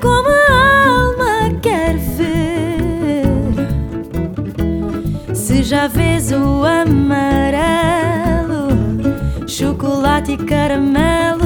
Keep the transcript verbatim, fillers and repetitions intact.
como a alma quer ver. Se já vês o amarelo, chocolate e caramelo,